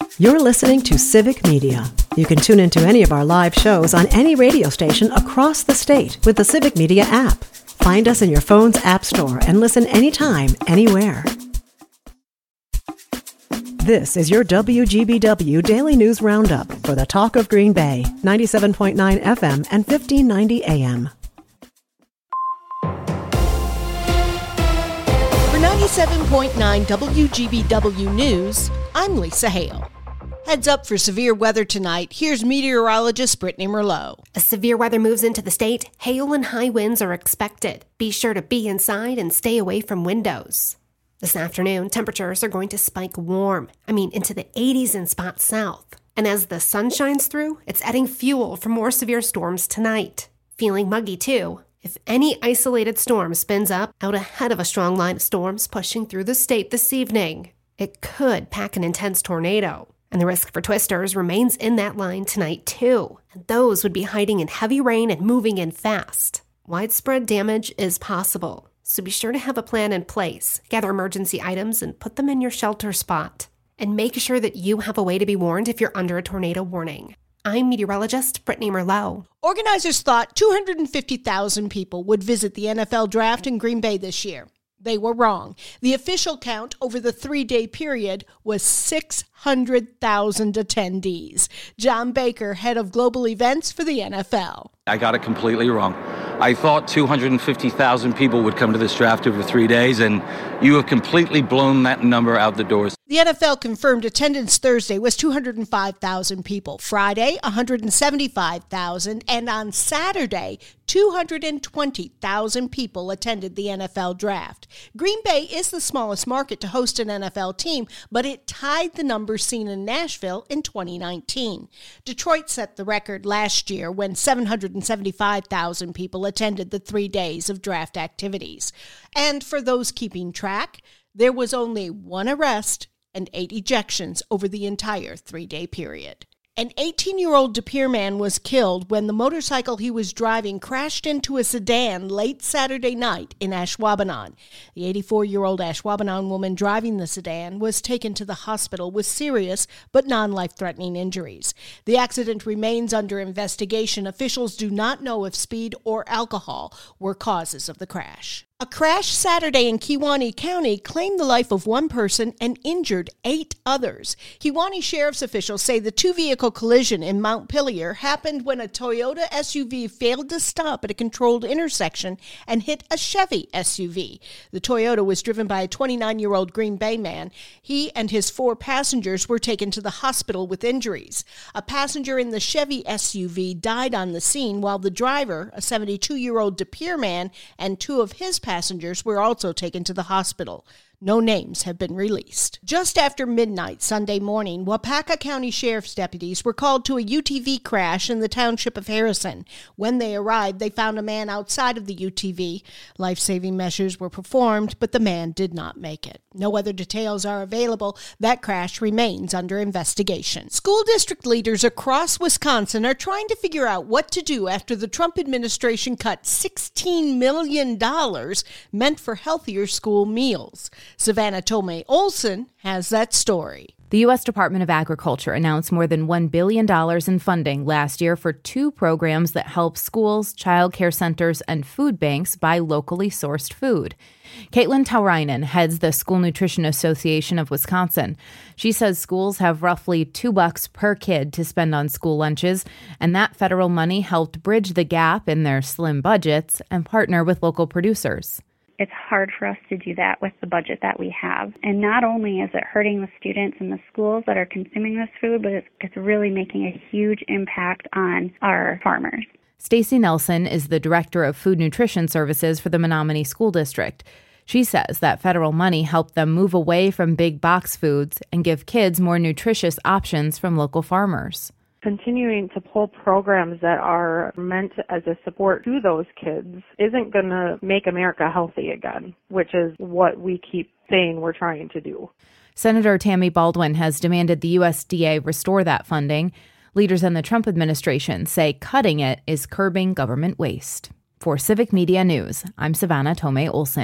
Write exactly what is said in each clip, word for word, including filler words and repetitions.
You're listening to Civic Media. You can tune into any of our live shows on any radio station across the state with the Civic Media app. Find us in your phone's app store and listen anytime, anywhere. This is your W G B W Daily News Roundup for the Talk of Green Bay, ninety-seven point nine F M and fifteen ninety A M. For ninety-seven point nine W G B W News, I'm Lisa Hale. Heads up for severe weather tonight. Here's meteorologist Brittany Merlot. As severe weather moves into the state, hail and high winds are expected. Be sure to be inside and stay away from windows. This afternoon, temperatures are going to spike warm, I mean into the eighties in spots south. And as the sun shines through, it's adding fuel for more severe storms tonight. Feeling muggy too. If any isolated storm spins up out ahead of a strong line of storms pushing through the state this evening, it could pack an intense tornado. And the risk for twisters remains in that line tonight too. And those would be hiding in heavy rain and moving in fast. Widespread damage is possible. So be sure to have a plan in place, gather emergency items, and put them in your shelter spot. And make sure that you have a way to be warned if you're under a tornado warning. I'm meteorologist Brittany Merlot. Organizers thought two hundred fifty thousand people would visit the N F L Draft in Green Bay this year. They were wrong. The official count over the three-day period was six hundred thousand attendees. John Baker, head of global events for the N F L. I got it completely wrong. I thought two hundred fifty thousand people would come to this draft over three days, and you have completely blown that number out the doors. The N F L confirmed attendance Thursday was two hundred five thousand people, Friday one hundred seventy-five thousand, and on Saturday two hundred twenty thousand people attended the N F L Draft. Green Bay is the smallest market to host an N F L team, but it tied the numbers seen in Nashville in twenty nineteen. Detroit set the record last year when seven hundred seventy-five thousand people attended the three days of draft activities. And for those keeping track, there was only one arrest and eight ejections over the entire three-day period. An eighteen-year-old De Pere man was killed when the motorcycle he was driving crashed into a sedan late Saturday night in Ashwaubenon. The eighty-four-year-old Ashwaubenon woman driving the sedan was taken to the hospital with serious but non-life-threatening injuries. The accident remains under investigation. Officials do not know if speed or alcohol were causes of the crash. A crash Saturday in Kewaunee County claimed the life of one person and injured eight others. Kewaunee sheriff's officials say the two-vehicle collision in Montpelier happened when a Toyota S U V failed to stop at a controlled intersection and hit a Chevy S U V. The Toyota was driven by a twenty-nine-year-old Green Bay man. He and his four passengers were taken to the hospital with injuries. A passenger in the Chevy S U V died on the scene, while the driver, a seventy-two-year-old De Pere man, and two of his passengers were also taken to the hospital. No names have been released. Just after midnight Sunday morning, Waupaca County Sheriff's deputies were called to a U T V crash in the township of Harrison. When they arrived, they found a man outside of the U T V. Life-saving measures were performed, but the man did not make it. No other details are available. That crash remains under investigation. School district leaders across Wisconsin are trying to figure out what to do after the Trump administration cut sixteen million dollars meant for healthier school meals. Savannah Tomei Olson has that story. The U S Department of Agriculture announced more than one billion dollars in funding last year for two programs that help schools, child care centers, and food banks buy locally sourced food. Caitlin Taurainen heads the School Nutrition Association of Wisconsin. She says schools have roughly two bucks per kid to spend on school lunches, and that federal money helped bridge the gap in their slim budgets and partner with local producers. It's hard for us to do that with the budget that we have. And not only is it hurting the students in the schools that are consuming this food, but it's, it's really making a huge impact on our farmers. Stacy Nelson is the director of food nutrition services for the Menominee School District. She says that federal money helped them move away from big box foods and give kids more nutritious options from local farmers. Continuing to pull programs that are meant as a support to those kids isn't going to make America healthy again, which is what we keep saying we're trying to do. Senator Tammy Baldwin has demanded the U S D A restore that funding. Leaders in the Trump administration say cutting it is curbing government waste. For Civic Media News, I'm Savannah Tomei Olson.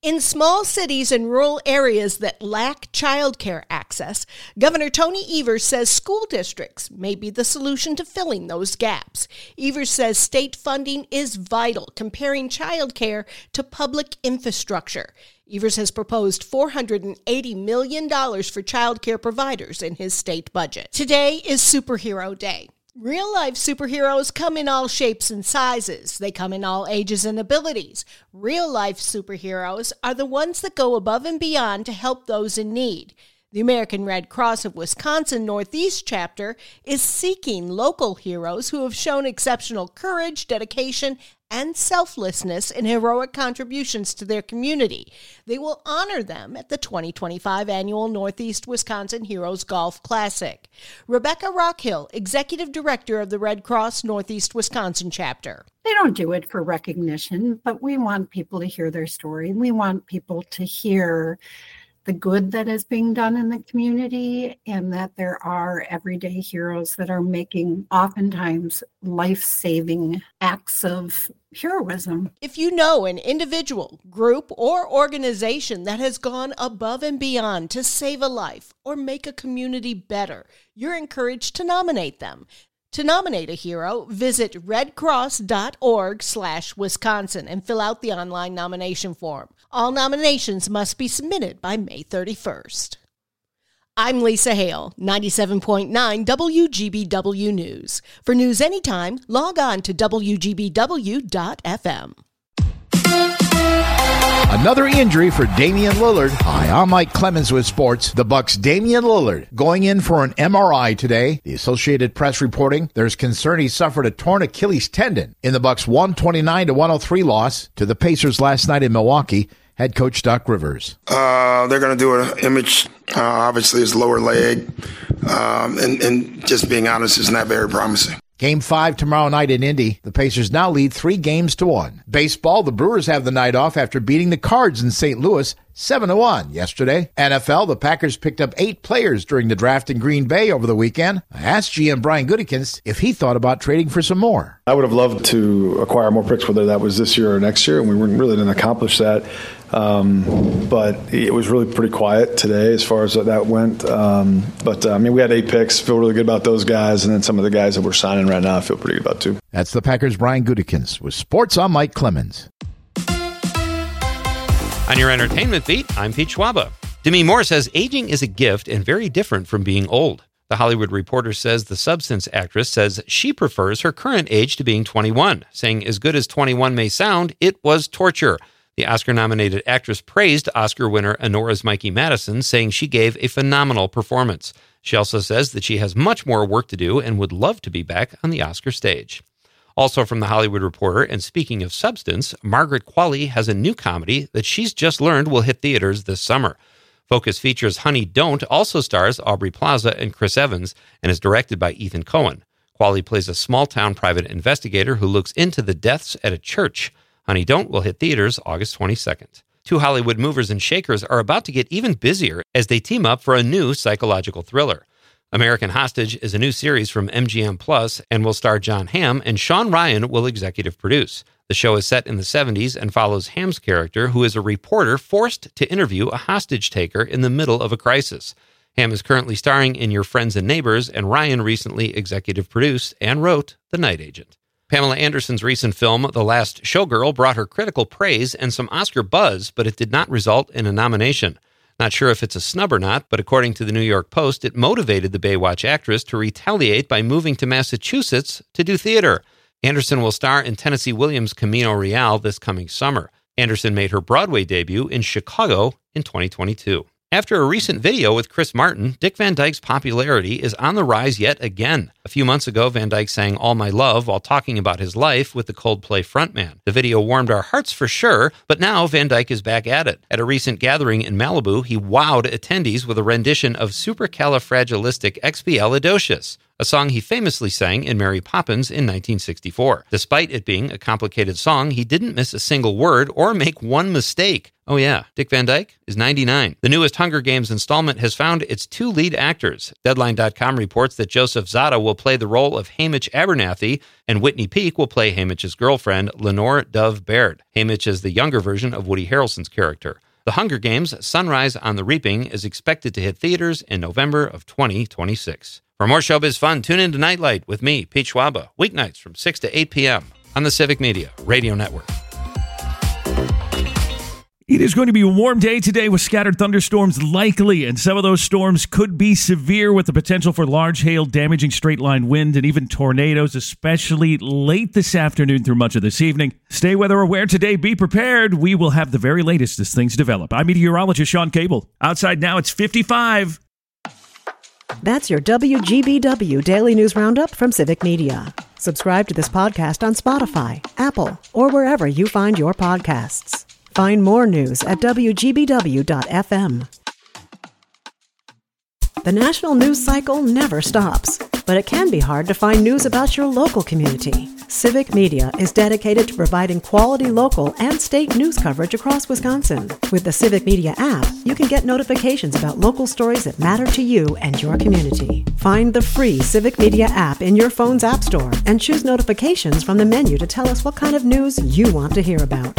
In small cities and rural areas that lack childcare access, Governor Tony Evers says school districts may be the solution to filling those gaps. Evers says state funding is vital, comparing childcare to public infrastructure. Evers has proposed four hundred eighty million dollars for childcare providers in his state budget. Today is Superhero Day. Real-life superheroes come in all shapes and sizes. They come in all ages and abilities. Real-life superheroes are the ones that go above and beyond to help those in need. The American Red Cross of Wisconsin Northeast Chapter is seeking local heroes who have shown exceptional courage, dedication, and selflessness in heroic contributions to their community. They will honor them at the twenty twenty-five annual Northeast Wisconsin Heroes Golf Classic. Rebecca Rockhill, Executive Director of the Red Cross Northeast Wisconsin Chapter. They don't do it for recognition, but we want people to hear their story. We want people to hear the good that is being done in the community, and that there are everyday heroes that are making oftentimes life-saving acts of heroism. If you know an individual, group, or organization that has gone above and beyond to save a life or make a community better, you're encouraged to nominate them. To nominate a hero, visit redcross.org slash Wisconsin and fill out the online nomination form. All nominations must be submitted by May thirty-first. I'm Lisa Hale, ninety-seven point nine W G B W News. For news anytime, log on to W G B W dot F M. Another injury for Damian Lillard. Hi, I'm Mike Clemens with sports. The Bucks' Damian Lillard going in for an M R I today. The Associated Press reporting there's concern he suffered a torn Achilles tendon in the Bucks' one twenty-nine to one oh three loss to the Pacers last night in Milwaukee. Head coach Doc Rivers. Uh, they're going to do an image. Uh, obviously, his lower leg, um, and, and just being honest, is not very promising. Game five tomorrow night in Indy. The Pacers now lead three games to one. Baseball, the Brewers have the night off after beating the Cards in Saint Louis seven to one yesterday. N F L, the Packers picked up eight players during the draft in Green Bay over the weekend. I asked G M Brian Gutekunst if he thought about trading for some more. I would have loved to acquire more picks, whether that was this year or next year, and we really didn't accomplish that. Um, but it was really pretty quiet today as far as that went. Um, but, uh, I mean, we had eight picks. Feel really good about those guys. And then some of the guys that we're signing right now I feel pretty good about, too. That's the Packers' Brian Gutekunst. With sports, I'm Mike Clemens. On your entertainment beat, I'm Pete Schwaba. Demi Moore says aging is a gift and very different from being old. The Hollywood Reporter says the Substance actress says she prefers her current age to being twenty-one, saying as good as twenty-one may sound, it was torture. The Oscar-nominated actress praised Oscar winner Honora's Mikey Madison, saying she gave a phenomenal performance. She also says that she has much more work to do and would love to be back on the Oscar stage. Also from the Hollywood Reporter, and speaking of Substance, Margaret Qualley has a new comedy that she's just learned will hit theaters this summer. Focus features Honey Don't also stars Aubrey Plaza and Chris Evans and is directed by Ethan Coen. Qualley plays a small-town private investigator who looks into the deaths at a church. Honey Don't will hit theaters August twenty-second. Two Hollywood movers and shakers are about to get even busier as they team up for a new psychological thriller. American Hostage is a new series from M G M Plus and will star John Hamm, and Sean Ryan will executive produce. The show is set in the seventies and follows Hamm's character, who is a reporter forced to interview a hostage taker in the middle of a crisis. Hamm is currently starring in Your Friends and Neighbors, and Ryan recently executive produced and wrote The Night Agent. Pamela Anderson's recent film, The Last Showgirl, brought her critical praise and some Oscar buzz, but it did not result in a nomination. Not sure if it's a snub or not, but according to the New York Post, it motivated the Baywatch actress to retaliate by moving to Massachusetts to do theater. Anderson will star in Tennessee Williams' Camino Real this coming summer. Anderson made her Broadway debut in Chicago in twenty twenty-two. After a recent video with Chris Martin, Dick Van Dyke's popularity is on the rise yet again. A few months ago, Van Dyke sang All My Love while talking about his life with the Coldplay frontman. The video warmed our hearts for sure, but now Van Dyke is back at it. At a recent gathering in Malibu, he wowed attendees with a rendition of Supercalifragilisticexpialidocious. a song he famously sang in Mary Poppins in nineteen sixty-four. Despite it being a complicated song, he didn't miss a single word or make one mistake. Oh yeah, Dick Van Dyke is ninety-nine. The newest Hunger Games installment has found its two lead actors. Deadline dot com reports that Joseph Zada will play the role of Haymitch Abernathy, and Whitney Peak will play Haymitch's girlfriend, Lenore Dove Baird. Haymitch is the younger version of Woody Harrelson's character. The Hunger Games, Sunrise on the Reaping, is expected to hit theaters in November of twenty twenty-six. For more showbiz fun, tune in to Nightlight with me, Pete Schwaba, weeknights from six to eight p.m. on the Civic Media Radio Network. It is going to be a warm day today with scattered thunderstorms likely, and some of those storms could be severe with the potential for large hail, damaging straight-line wind, and even tornadoes, especially late this afternoon through much of this evening. Stay weather aware today. Be prepared. We will have the very latest as things develop. I'm meteorologist Sean Cable. Outside now, it's fifty-five. That's your W G B W Daily News Roundup from Civic Media. Subscribe to this podcast on Spotify, Apple, or wherever you find your podcasts. Find more news at W G B W dot F M. The national news cycle never stops, but it can be hard to find news about your local community. Civic Media is dedicated to providing quality local and state news coverage across Wisconsin. With the Civic Media app, you can get notifications about local stories that matter to you and your community. Find the free Civic Media app in your phone's app store and choose notifications from the menu to tell us what kind of news you want to hear about.